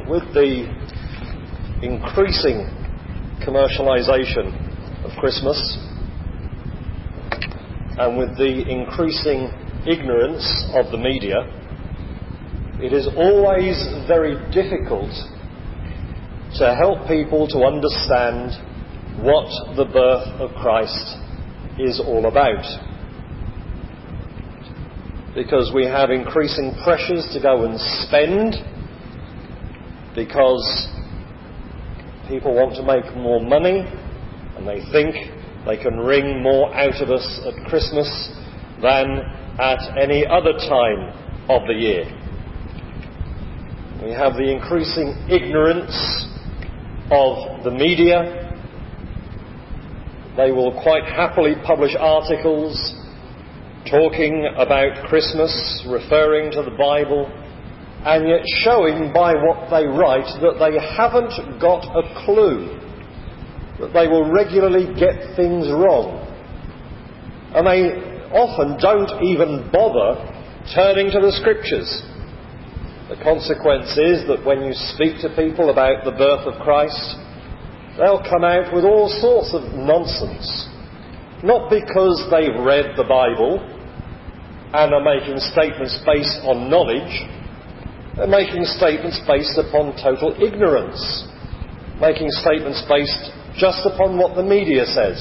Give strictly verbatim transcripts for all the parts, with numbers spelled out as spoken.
with the increasing commercialisation of Christmas and with the increasing ignorance of the media, it is always very difficult to help people to understand what the birth of Christ is all about. Because we have increasing pressures to go and spend, because people want to make more money and they think they can wring more out of us at Christmas than at any other time of the year. We have the increasing ignorance of the media. They will quite happily publish articles talking about Christmas, referring to the Bible, and yet showing by what they write that they haven't got a clue, that they will regularly get things wrong. And they often don't even bother turning to the Scriptures. The consequence is that when you speak to people about the birth of Christ, they'll come out with all sorts of nonsense. Not because they've read the Bible and are making statements based on knowledge. They're making statements based upon total ignorance. Making statements based just upon what the media says.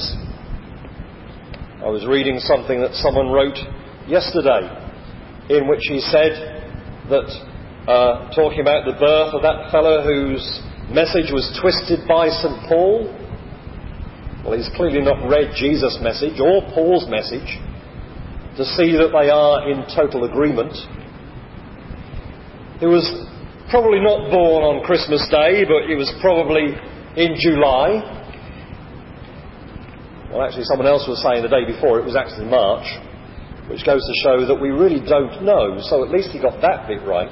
I was reading something that someone wrote yesterday in which he said that, uh, talking about the birth of that fellow whose message was twisted by Saint Paul. Well, he's clearly not read Jesus' message or Paul's message to see that they are in total agreement. He was probably not born on Christmas Day, but he was probably in July. Well, actually, someone else was saying the day before it was actually March, which goes to show that we really don't know. So at least he got that bit right.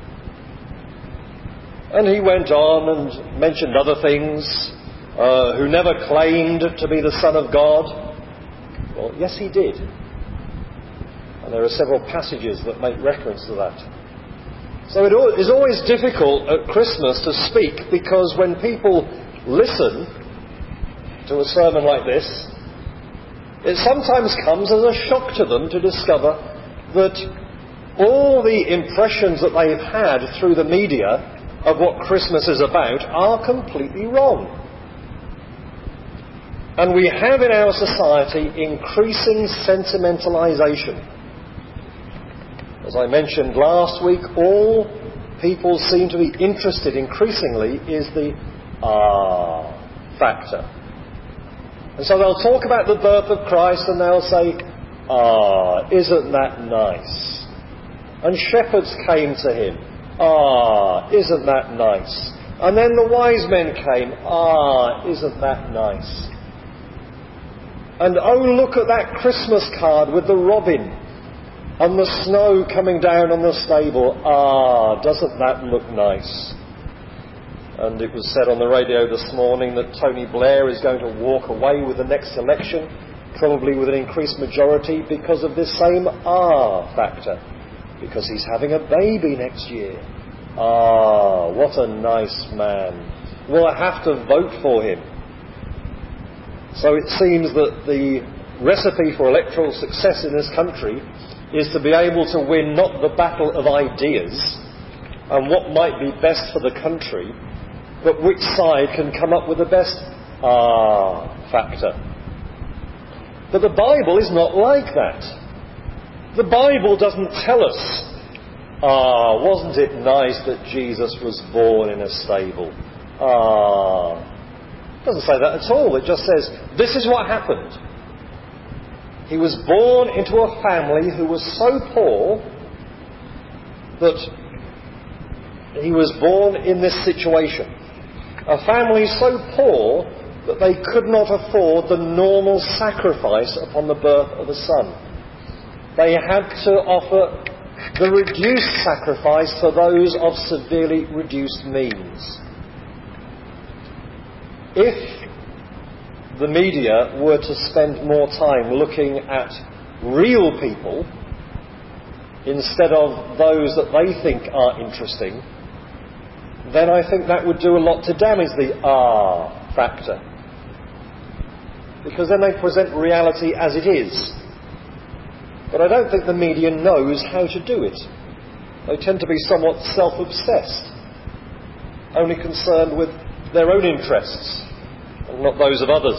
And he went on and mentioned other things, uh, who never claimed to be the Son of God. Well, yes, he did. And there are several passages that make reference to that. So it is always difficult at Christmas to speak, because when people listen to a sermon like this, it sometimes comes as a shock to them to discover that all the impressions that they've had through the media of what Christmas is about are completely wrong. And we have in our society increasing sentimentalisation. As I mentioned last week, all people seem to be interested increasingly is the ah factor. And so they'll talk about the birth of Christ and they'll say, ah, isn't that nice? And shepherds came to him. Ah, isn't that nice? And then the wise men came. Ah, isn't that nice? And oh, look at that Christmas card with the robin and the snow coming down on the stable. Ah, doesn't that look nice? And it was said on the radio this morning that Tony Blair is going to walk away with the next election, probably with an increased majority, because of this same ah factor. Because he's having a baby next year. Ah, what a nice man. Will I have to vote for him? So it seems that the recipe for electoral success in this country is to be able to win not the battle of ideas and what might be best for the country, but which side can come up with the best ah factor. But the Bible is not like that. The Bible doesn't tell us, ah, wasn't it nice that Jesus was born in a stable? Ah, it doesn't say that at all. It just says, this is what happened. He was born into a family who was so poor that he was born in this situation. A family so poor that they could not afford the normal sacrifice upon the birth of a son. They had to offer the reduced sacrifice for those of severely reduced means. If the media were to spend more time looking at real people instead of those that they think are interesting, then I think that would do a lot to damage the ah factor. Because then they present reality as it is. But I don't think the media knows how to do it. They tend to be somewhat self-obsessed, only concerned with their own interests and not those of others.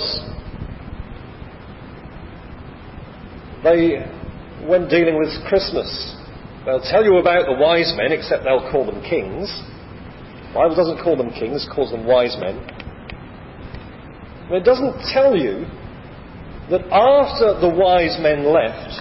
They, when dealing with Christmas, they'll tell you about the wise men, except they'll call them kings. The Bible doesn't call them kings, it calls them wise men. And it doesn't tell you that after the wise men left,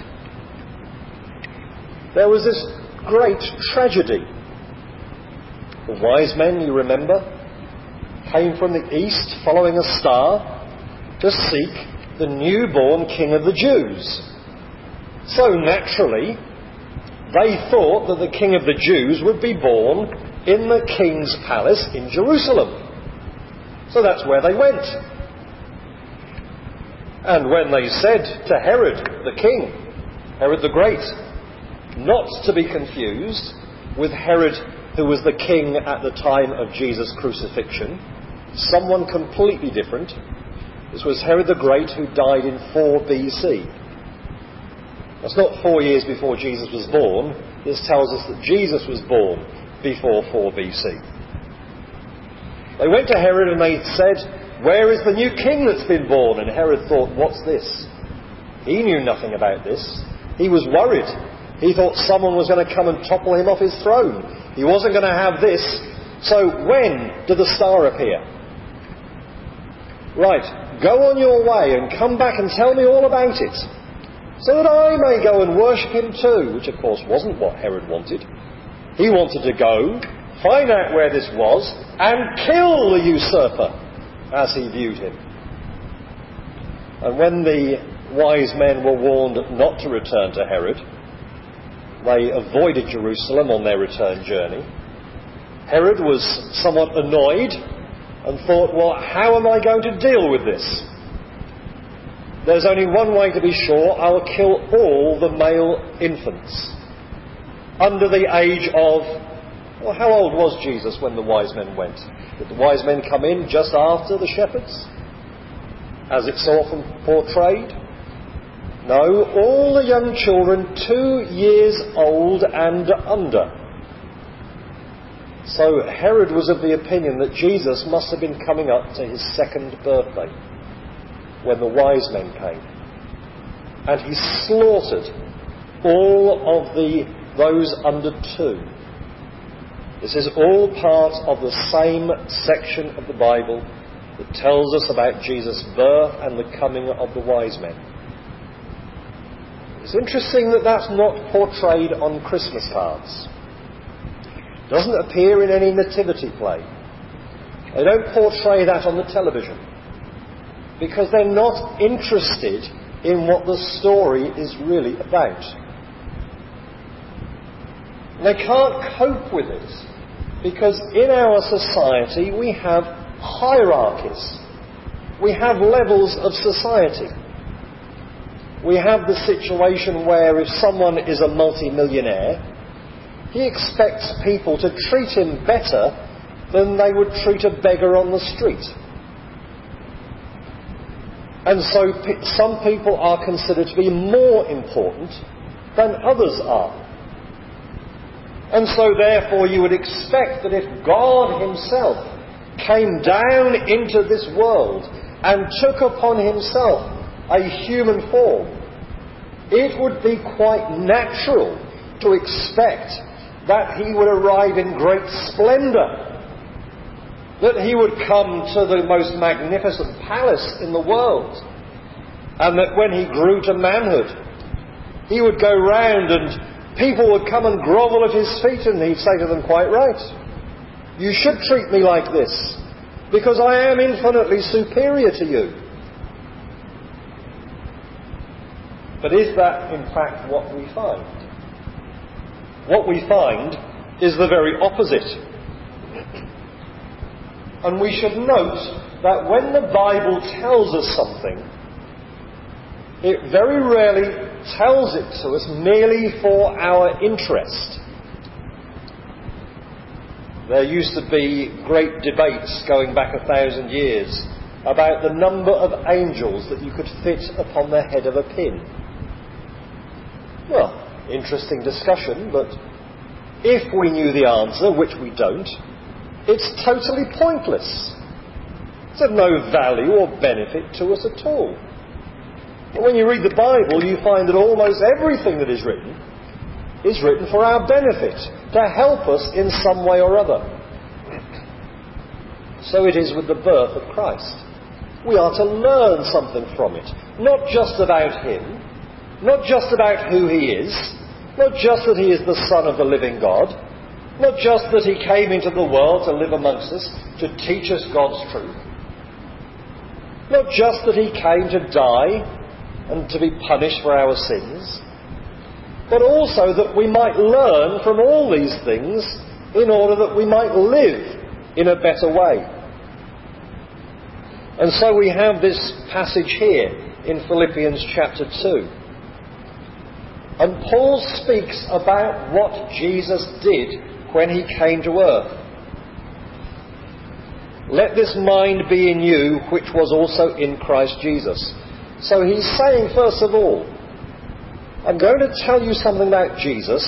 there was this great tragedy. The wise men, you remember, came from the east following a star to seek the newborn King of the Jews. So naturally, they thought that the King of the Jews would be born in the king's palace in Jerusalem. So that's where they went. And when they said to Herod the king, Herod the Great, not to be confused with Herod who was the king at the time of Jesus' crucifixion, someone completely different. This was Herod the Great, who died in four B C. That's not four years before Jesus was born. This tells us that Jesus was born before four B C. They went to Herod and they said, "Where is the new king that's been born?" And Herod thought, "What's this?" He knew nothing about this. He was worried. He thought someone was going to come and topple him off his throne. He wasn't going to have this. So when did the star appear? Right, go on your way and come back and tell me all about it, so that I may go and worship him too, which of course wasn't what Herod wanted. He wanted to go, find out where this was, and kill the usurper, as he viewed him. And when the wise men were warned not to return to Herod, they avoided Jerusalem on their return journey. Herod was somewhat annoyed and thought, well, how am I going to deal with this? There's only one way to be sure. I will kill all the male infants under the age of... Well, how old was Jesus when the wise men went? Did the wise men come in just after the shepherds, as it's often portrayed? No, all the young children two years old and under. So Herod was of the opinion that Jesus must have been coming up to his second birthday when the wise men came. And he slaughtered all of the those under two. This is all part of the same section of the Bible that tells us about Jesus' birth and the coming of the wise men. It's interesting that that's not portrayed on Christmas cards. It doesn't appear in any nativity play. They don't portray that on the television, because they're not interested in what the story is really about. They can't cope with it, because in our society we have hierarchies. We have levels of society. We have the situation where if someone is a multi-millionaire, he expects people to treat him better than they would treat a beggar on the street. And so pe- some people are considered to be more important than others are. And so therefore you would expect that if God himself came down into this world and took upon himself a human form, it would be quite natural to expect that he would arrive in great splendour, that he would come to the most magnificent palace in the world, and that when he grew to manhood, he would go round and people would come and grovel at his feet, and he'd say to them, "Quite right. You should treat me like this, because I am infinitely superior to you." But is that, in fact, what we find? What we find is the very opposite. And we should note that when the Bible tells us something, it very rarely tells it to us merely for our interest. There used to be great debates going back a thousand years about the number of angels that you could fit upon the head of a pin. Well, interesting discussion, but if we knew the answer, which we don't, it's totally pointless. It's of no value or benefit to us at all. But when you read the Bible, you find that almost everything that is written is written for our benefit, to help us in some way or other. So it is with the birth of Christ. We are to learn something from it, not just about him, not just about who he is, not just that he is the Son of the living God, not just that he came into the world to live amongst us, to teach us God's truth, not just that he came to die and to be punished for our sins, but also that we might learn from all these things in order that we might live in a better way. And so we have this passage here in Philippians chapter two. And Paul speaks about what Jesus did when he came to earth. Let this mind be in you, which was also in Christ Jesus. So he's saying, first of all, I'm going to tell you something about Jesus,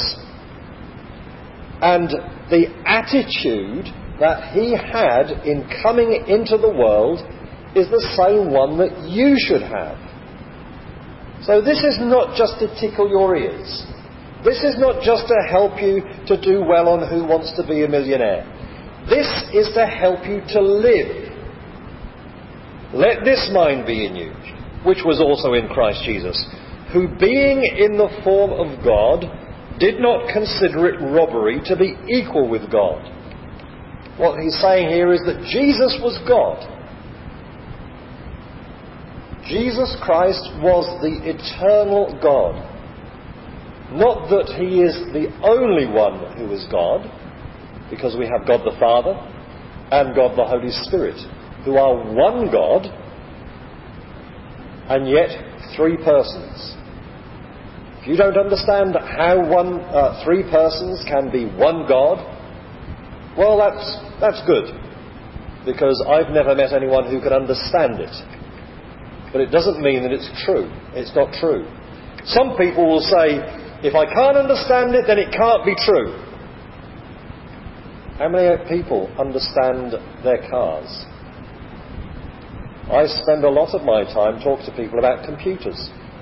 and the attitude that he had in coming into the world is the same one that you should have. So this is not just to tickle your ears. This is not just to help you to do well on Who Wants to Be a Millionaire. This is to help you to live. Let this mind be in you, which was also in Christ Jesus, who being in the form of God, did not consider it robbery to be equal with God. What he's saying here is that Jesus was God. Jesus Christ was the eternal God. Not that he is the only one who is God, because we have God the Father and God the Holy Spirit, who are one God, and yet three persons. If you don't understand how one, uh, three persons can be one God, well, that's that's good, because I've never met anyone who can understand it. But it doesn't mean that it's true. It's not true. Some people will say, if I can't understand it, then it can't be true. How many people understand their cars? I spend a lot of my time talking to people about computers.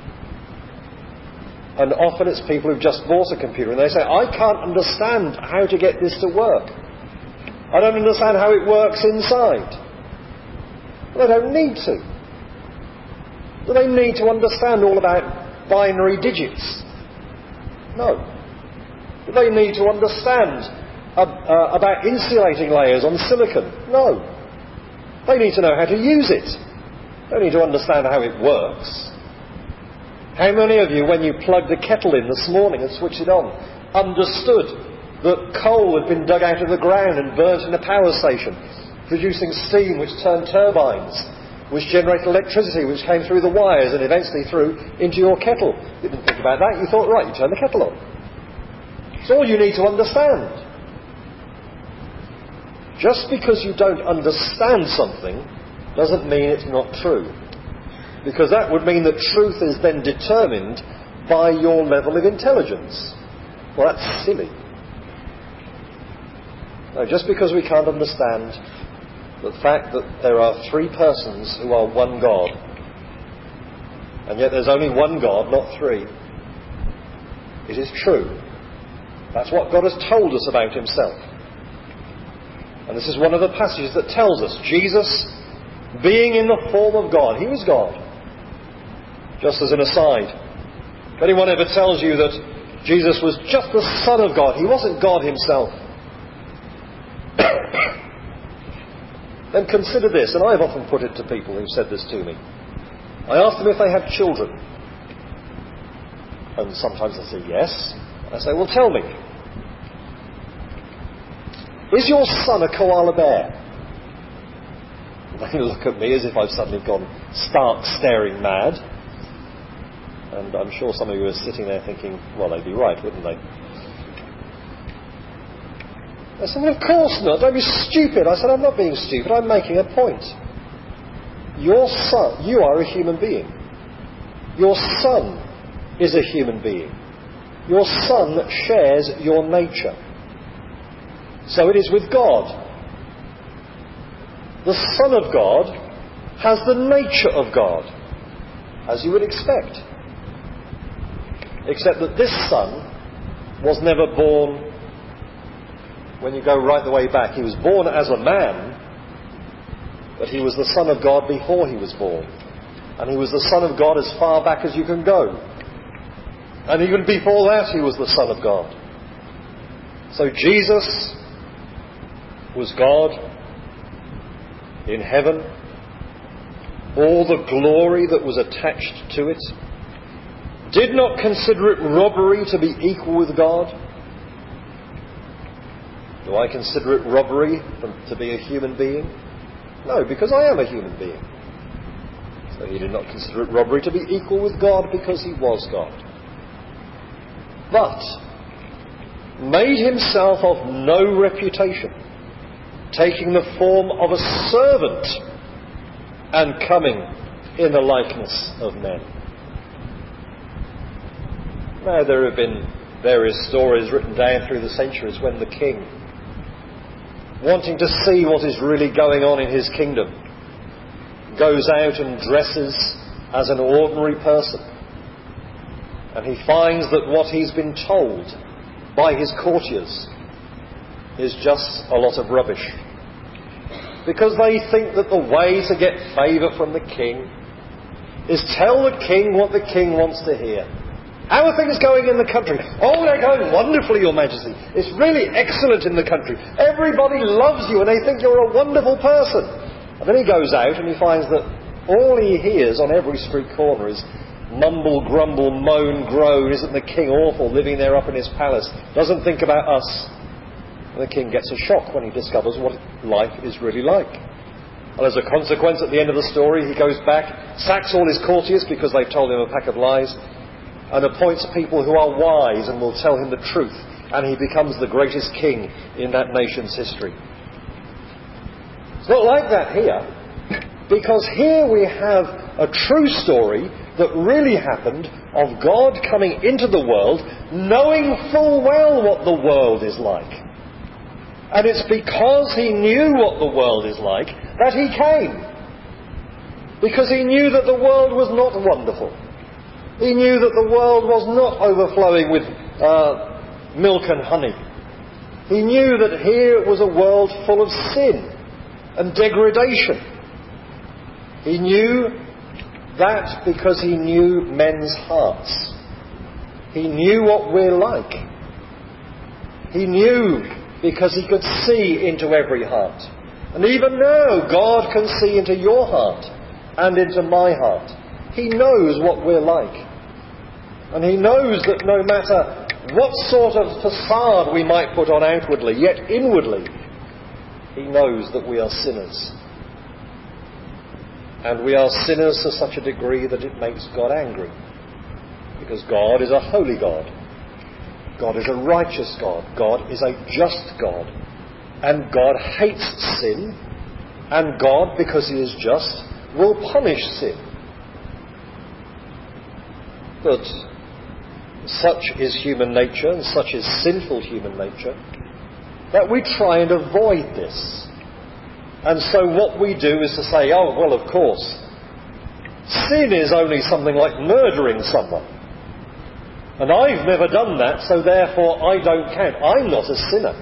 And often it's people who've just bought a computer and they say, I can't understand how to get this to work. I don't understand how it works inside. Well, they don't need to. Do they need to understand all about binary digits? No. Do they need to understand uh, uh, about insulating layers on silicon? No. They need to know how to use it. They need to understand how it works. How many of you, when you plugged the kettle in this morning and switched it on, understood that coal had been dug out of the ground and burnt in a power station, producing steam which turned turbines, which generated electricity which came through the wires and eventually through into your kettle? You didn't think about that. You thought, right, you turn the kettle on. It's all you need to understand. Just because you don't understand something doesn't mean it's not true. Because that would mean that truth is then determined by your level of intelligence. Well, that's silly. No, just because we can't understand the fact that there are three persons who are one God, and yet there's only one God, not three, it is true. That's what God has told us about himself. And this is one of the passages that tells us Jesus, being in the form of God, he was God. Just as an aside, if anyone ever tells you that Jesus was just the Son of God, he wasn't God himself, then consider this, and I've often put it to people who've said this to me. I ask them if they have children. And sometimes they say yes. I say, well, tell me, is your son a koala bear? They look at me as if I've suddenly gone stark staring mad. And I'm sure some of you are sitting there thinking, well, they'd be right, wouldn't they? They said, well, of course not. Don't be stupid. I said, I'm not being stupid. I'm making a point. Your son, you are a human being. Your son is a human being. Your son shares your nature. So it is with God. The Son of God has the nature of God, as you would expect. Except that this son was never born, when you go right the way back, he was born as a man, but he was the Son of God before he was born. And he was the Son of God as far back as you can go. And even before that he was the Son of God. So Jesus was God in heaven. All the glory that was attached to it. Did not consider it robbery to be equal with God. Do I consider it robbery to be a human being? No, because I am a human being. So he did not consider it robbery to be equal with God because he was God. But made himself of no reputation, taking the form of a servant and coming in the likeness of men. Now there have been various stories written down through the centuries when the king, wanting to see what is really going on in his kingdom, goes out and dresses as an ordinary person. And he finds that what he's been told by his courtiers is just a lot of rubbish. Because they think that the way to get favour from the king is tell the king what the king wants to hear. How are things going in the country? Oh, they're going wonderfully, Your Majesty. It's really excellent in the country. Everybody loves you and they think you're a wonderful person. And then he goes out and he finds that all he hears on every street corner is mumble, grumble, moan, groan. Isn't the king awful living there up in his palace? Doesn't think about us. And the king gets a shock when he discovers what life is really like. And as a consequence, at the end of the story, he goes back, sacks all his courtiers because they've told him a pack of lies, and appoints people who are wise and will tell him the truth. And he becomes the greatest king in that nation's history. It's not like that here, because here we have a true story that really happened of God coming into the world, knowing full well what the world is like. And it's because he knew what the world is like that he came. Because he knew that the world was not wonderful. He knew that the world was not overflowing with uh, milk and honey. He knew that here was a world full of sin and degradation. He knew that because he knew men's hearts. He knew what we're like. He knew because he could see into every heart. And even now, God can see into your heart and into my heart. He knows what we're like. And he knows that no matter what sort of facade we might put on outwardly, yet inwardly, he knows that we are sinners. And we are sinners to such a degree that it makes God angry. Because God is a holy God. God is a righteous God. God is a just God. And God hates sin. And God, because he is just, will punish sin. But such is human nature, and such is sinful human nature, that we try and avoid this. And so what we do is to say, oh, well, of course, sin is only something like murdering someone. And I've never done that, so therefore I don't count. I'm not a sinner.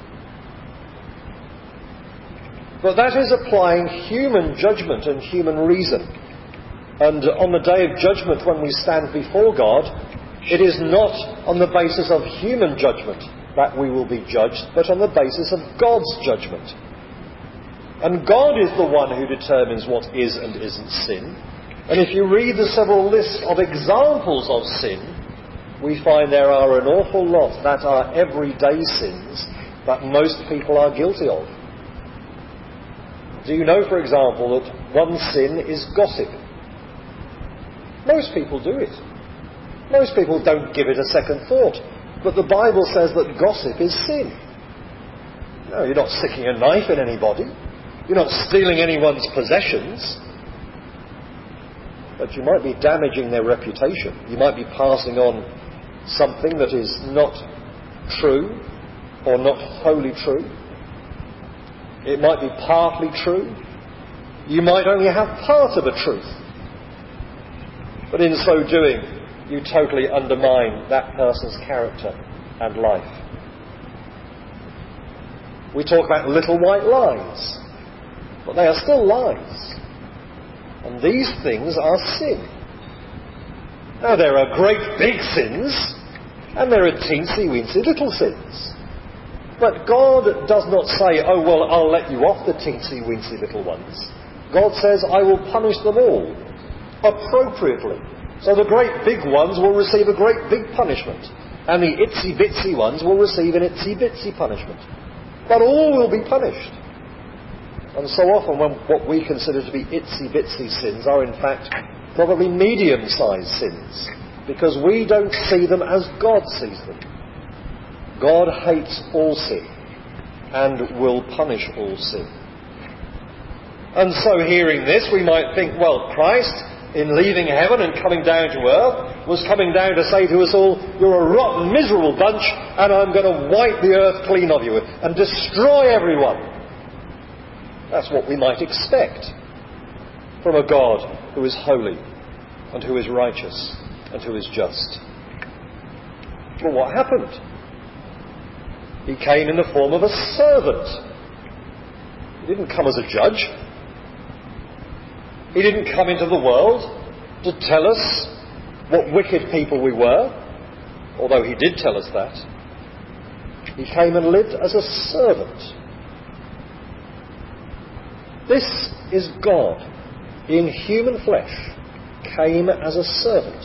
But that is applying human judgment and human reason. And on the day of judgment, when we stand before God, it is not on the basis of human judgment that we will be judged, but on the basis of God's judgment. And God is the one who determines what is and isn't sin. And if you read the several lists of examples of sin, we find there are an awful lot that are everyday sins that most people are guilty of. Do you know, for example, that one sin is gossip? Most people do it. Most people don't give it a second thought. But the Bible says that gossip is sin. No, you're not sticking a knife in anybody. You're not stealing anyone's possessions. But you might be damaging their reputation. You might be passing on something that is not true or not wholly true. It might be partly true. You might only have part of a truth. But in so doing, you totally undermine that person's character and life. We talk about little white lies, but they are still lies. And these things are sin. Now, there are great big sins, and there are teensy-weensy little sins. But God does not say, oh, well, I'll let you off the teensy-weensy little ones. God says, I will punish them all, appropriately. So the great big ones will receive a great big punishment, and the itsy-bitsy ones will receive an itsy-bitsy punishment. But all will be punished. And so often when what we consider to be itsy-bitsy sins are in fact probably medium-sized sins, because we don't see them as God sees them. God hates all sin and will punish all sin. And so hearing this, we might think, well, Christ, in leaving heaven and coming down to earth, was coming down to say to us all, you're a rotten, miserable bunch, and I'm going to wipe the earth clean of you and destroy everyone. That's what we might expect from a God who is holy and who is righteous and who is just. But what happened? He came in the form of a servant. He didn't come as a judge. He didn't come into the world to tell us what wicked people we were, although he did tell us that. He came and lived as a servant. This is God, in human flesh, came as a servant.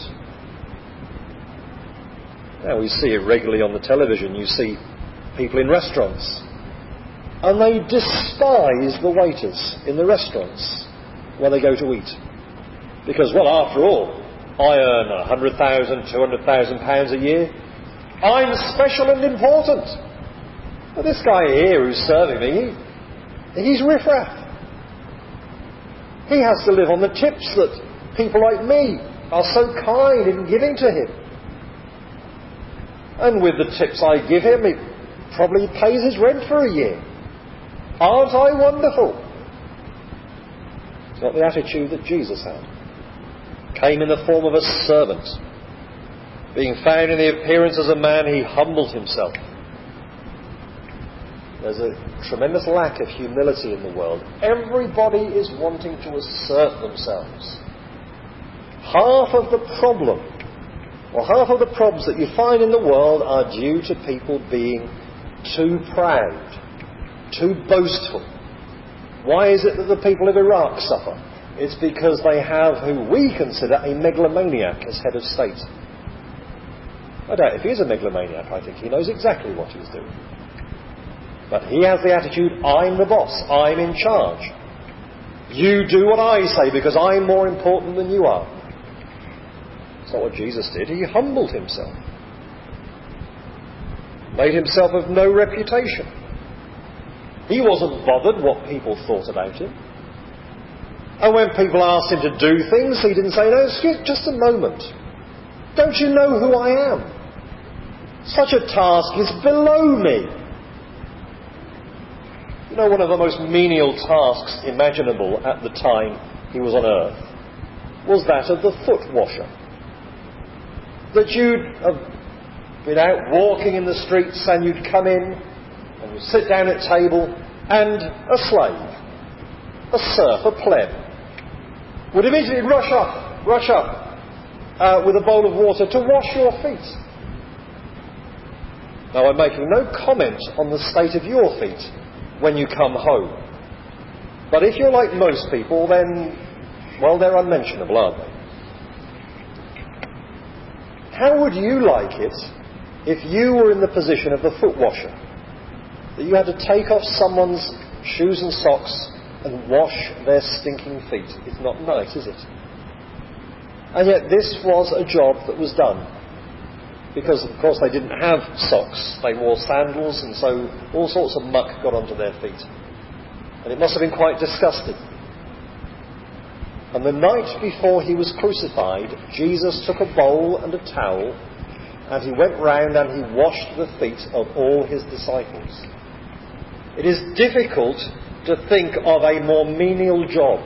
Now we see it regularly on the television. You see people in restaurants, and they despise the waiters in the restaurants where they go to eat. Because, well, after all, I earn one hundred thousand, two hundred thousand pounds a year. I'm special and important. But this guy here who's serving me, he, he's riffraff. He has to live on the tips that people like me are so kind in giving to him. And with the tips I give him, he probably pays his rent for a year. Aren't I wonderful? It's not the attitude that Jesus had. Came in the form of a servant. Being found in the appearance as a man, he humbled himself. There's a tremendous lack of humility in the world. Everybody is wanting to assert themselves. Half of the problem, or half of the problems that you find in the world are due to people being too proud, too boastful. Why is it that the people of Iraq suffer? It's because they have who we consider a megalomaniac as head of state. I doubt if he's a megalomaniac. I think he knows exactly what he's doing. But he has the attitude, I'm the boss, I'm in charge. You do what I say because I'm more important than you are. That's not what Jesus did. He humbled himself. Made himself of no reputation. He wasn't bothered what people thought about him. And when people asked him to do things, he didn't say, no, excuse, just a moment. Don't you know who I am? Such a task is below me. You know, one of the most menial tasks imaginable at the time he was on earth was that of the foot washer. That you'd have been out walking in the streets and you'd come in and you'd sit down at table and a slave, a serf, a pleb, would immediately rush up, rush up uh, with a bowl of water to wash your feet. Now, I'm making no comment on the state of your feet when you come home. But if you're like most people, then, well, they're unmentionable, aren't they? How would you like it if you were in the position of the foot washer? That you had to take off someone's shoes and socks and wash their stinking feet. It's not nice, is it? And yet this was a job that was done. because, of course, they didn't have socks. They wore sandals, and so all sorts of muck got onto their feet. And it must have been quite disgusting. And the night before he was crucified, Jesus took a bowl and a towel, and he went round and he washed the feet of all his disciples. It is difficult to think of a more menial job.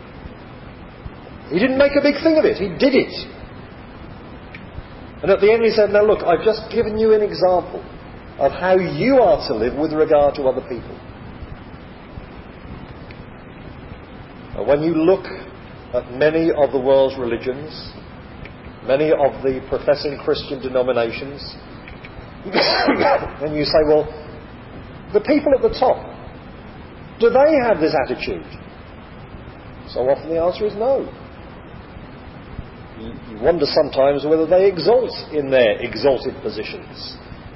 He didn't make a big thing of it, he did it. And at the end he said, now look, I've just given you an example of how you are to live with regard to other people. And when you look at many of the world's religions, many of the professing Christian denominations, and you say, well, the people at the top, do they have this attitude? So often the answer is no. You, you wonder sometimes whether they exalt in their exalted positions.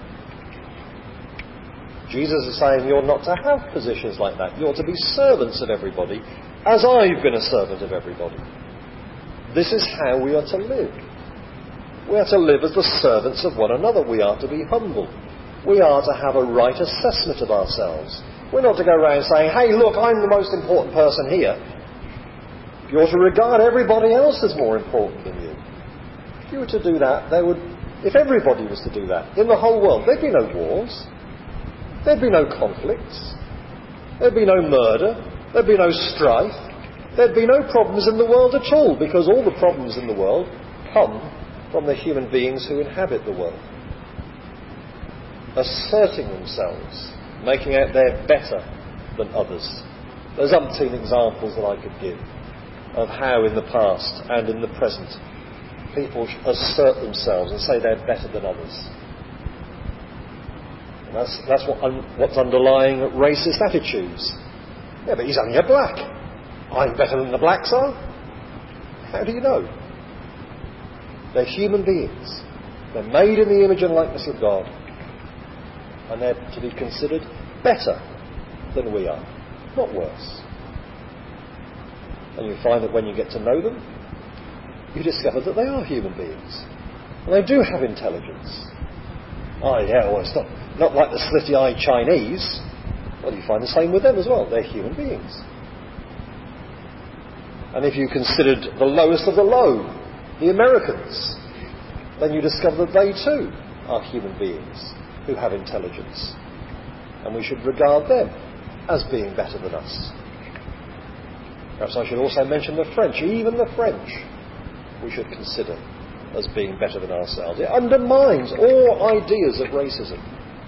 Jesus is saying you're not to have positions like that. You're to be servants of everybody, as I've been a servant of everybody. This is how we are to live. We are to live as the servants of one another. We are to be humble. We are to have a right assessment of ourselves. We're not to go around saying, hey, look, I'm the most important person here. You're to regard everybody else as more important than you. If you were to do that, there would, if everybody was to do that, in the whole world, there'd be no wars. There'd be no conflicts. There'd be no murder. There'd be no strife. There'd be no problems in the world at all, because all the problems in the world come from the human beings who inhabit the world. Asserting themselves, making out they're better than others. There's umpteen examples that I could give of how in the past and in the present people assert themselves and say they're better than others. And that's, that's what un, what's underlying racist attitudes. Yeah, but he's only a black. I'm better than the blacks are? How do you know? They're human beings. They're made in the image and likeness of God. And they're to be considered better than we are, not worse. And you find that when you get to know them, you discover that they are human beings. And they do have intelligence. Oh yeah, well it's not, not like the slitty-eyed Chinese. Well, you find the same with them as well. They're human beings. And if you considered the lowest of the low, the Americans, then you discover that they too are human beings who have intelligence. And we should regard them as being better than us. Perhaps I should also mention the French. Even the French we should consider as being better than ourselves. It undermines all ideas of racism.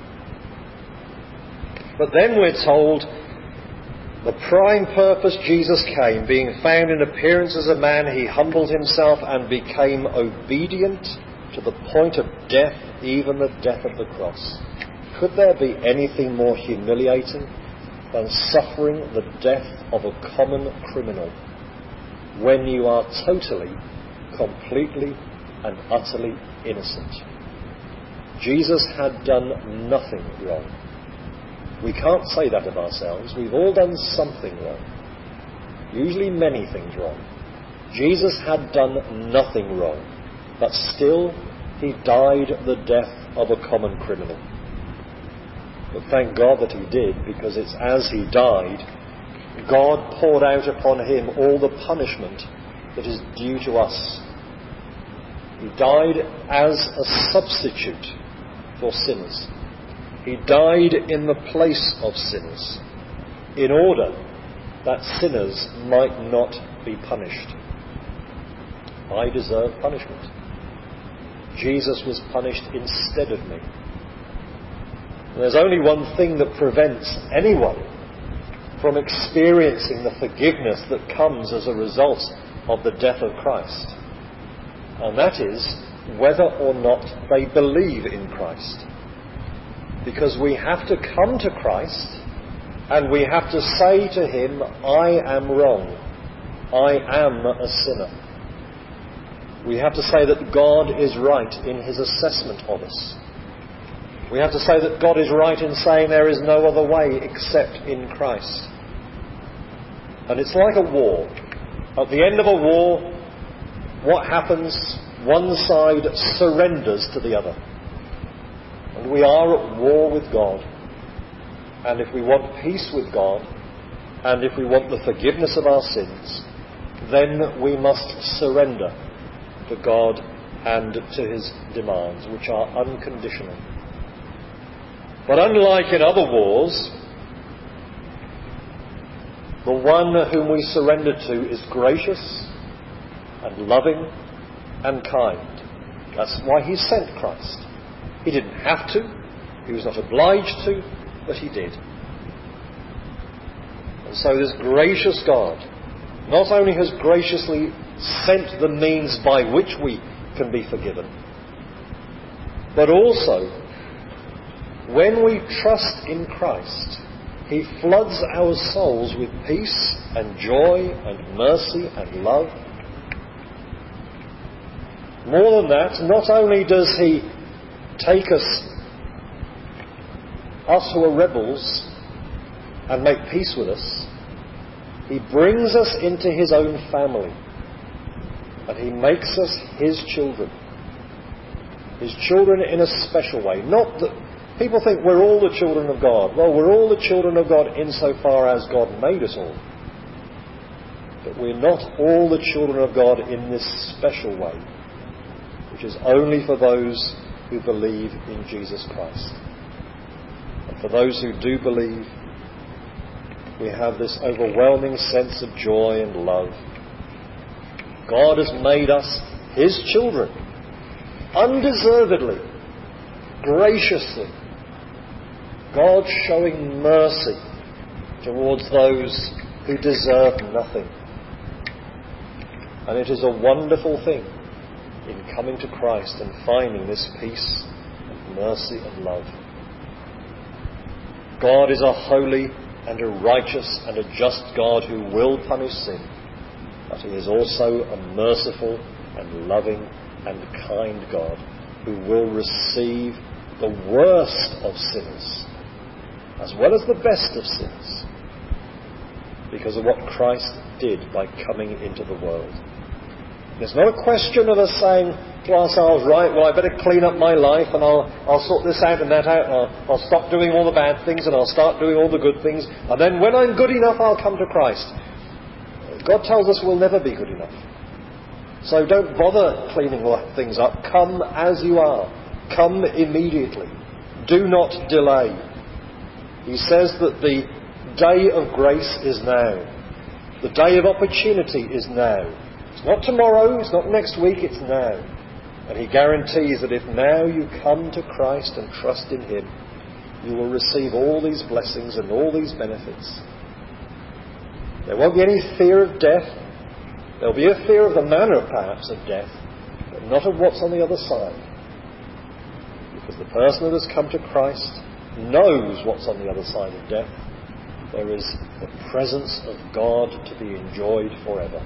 But then we're told the prime purpose Jesus came, being found in appearance as a man, he humbled himself and became obedient to the point of death, even the death of the cross. Could there be anything more humiliating than suffering the death of a common criminal when you are totally, completely and utterly innocent? Jesus had done nothing wrong. We can't say that of ourselves. We've all done something wrong. Usually many things wrong. Jesus had done nothing wrong, but still he died the death of a common criminal. But thank God that he did, because it's as he died, God poured out upon him all the punishment that is due to us. He died as a substitute for sinners. He died in the place of sinners, in order that sinners might not be punished. I deserve punishment. Jesus was punished instead of me. And there's only one thing that prevents anyone from experiencing the forgiveness that comes as a result of the death of Christ. And that is whether or not they believe in Christ. Because we have to come to Christ and we have to say to him, I am wrong. I am a sinner. We have to say that God is right in his assessment of us. We have to say that God is right in saying there is no other way except in Christ. And it's like a war. At the end of a war, what happens? One side surrenders to the other. and we are at war with God. And if we want peace with God, and if we want the forgiveness of our sins, then we must surrender to God and to his demands, which are unconditional. But unlike in other wars, the one whom we surrender to is gracious and loving and kind. That's why he sent Christ. He didn't have to, he was not obliged to, but he did. And so this gracious God not only has graciously sent the means by which we can be forgiven, but also, when we trust in Christ, he floods our souls with peace and joy and mercy and love. More than that, not only does he take us, us who are rebels, and make peace with us, he brings us into his own family, and he makes us his children. His children in a special way. Not that people think we're all the children of God. Well, we're all the children of God insofar as God made us all. But we're not all the children of God in this special way, which is only for those who believe in Jesus Christ. And for those who do believe, we have this overwhelming sense of joy and love. God has made us his children, undeservedly, graciously. God showing mercy towards those who deserve nothing. And it is a wonderful thing in coming to Christ and finding this peace and mercy and love. God is a holy and a righteous and a just God who will punish sin, but he is also a merciful and loving and kind God who will receive the worst of sinners as well as the best of sinners because of what Christ did by coming into the world. It's not a question of us saying to ourselves, right, well, I better clean up my life and I'll, I'll sort this out and that out and I'll, I'll stop doing all the bad things and I'll start doing all the good things, and then when I'm good enough I'll come to Christ. God tells us we'll never be good enough. So don't bother cleaning things up. Come as you are. Come immediately. Do not delay. He says that the day of grace is now. The day of opportunity is now. It's not tomorrow, it's not next week, it's now. And he guarantees that if now you come to Christ and trust in him, you will receive all these blessings and all these benefits. There won't be any fear of death. There'll be a fear of the manner, perhaps, of death, but not of what's on the other side. Because the person that has come to Christ knows what's on the other side of death. There is the presence of God to be enjoyed forever.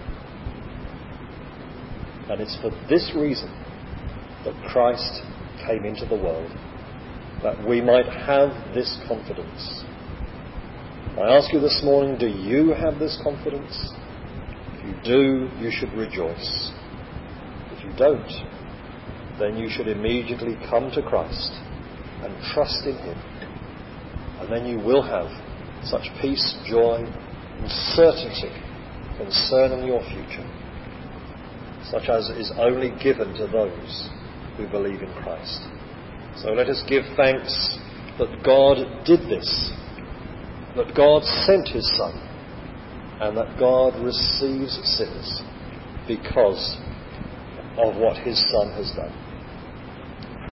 And it's for this reason that Christ came into the world, that we might have this confidence. I ask you this morning, do you have this confidence? If you do, you should rejoice. If you don't, then you should immediately come to Christ and trust in him. And then you will have such peace, joy, and certainty concerning your future, such as is only given to those who believe in Christ. So let us give thanks that God did this, that God sent his Son, and that God receives sinners because of what his Son has done.